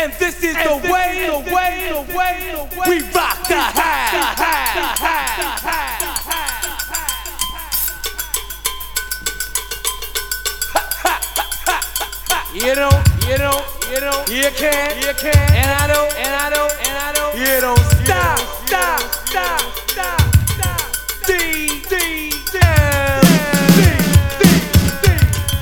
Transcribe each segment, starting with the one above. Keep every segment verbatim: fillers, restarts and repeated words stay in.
And this is the way, the way, the way, the way we rock the house. You know, you know, you know, you can, you can, and I don't, and I don't, and I don't, you don't stop, stop, stop, stop, stop, D, D, down, D, D, D.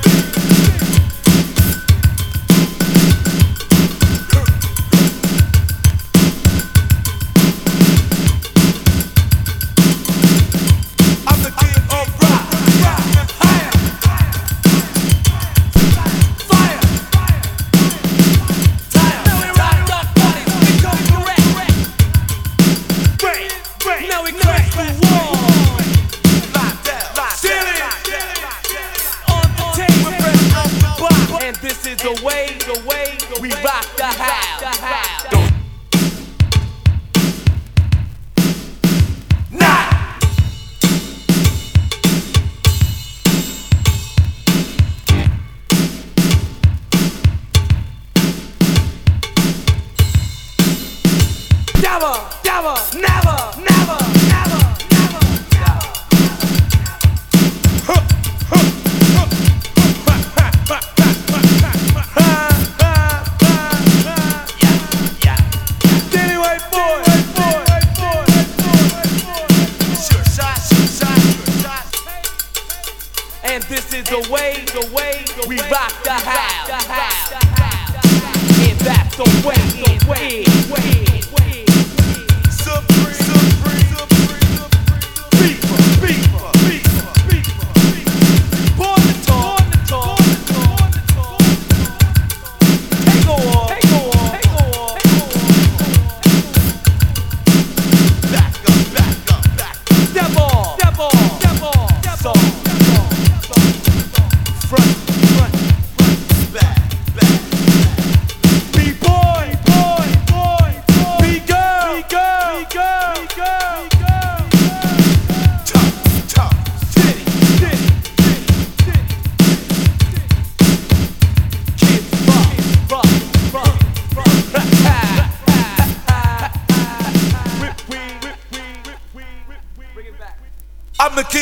I'm the king of rock, rock, higher, fire, tire. Now we rock our bodies, we go correct. Break, break. Now we crack the wall. Lock down, lock down, on the table, we press on the block. And this is the way, the way, we rock the house. Never, never, never, never, never, never, never. Huh, huh, huh, huh, huh, huh, huh, yeah, yeah. Anyway, boy, boy, boy, boy, sure shot, sure shot, sure shot. And this is the way, the way we rock the house. And that's the way, the way, the way. I'm the king.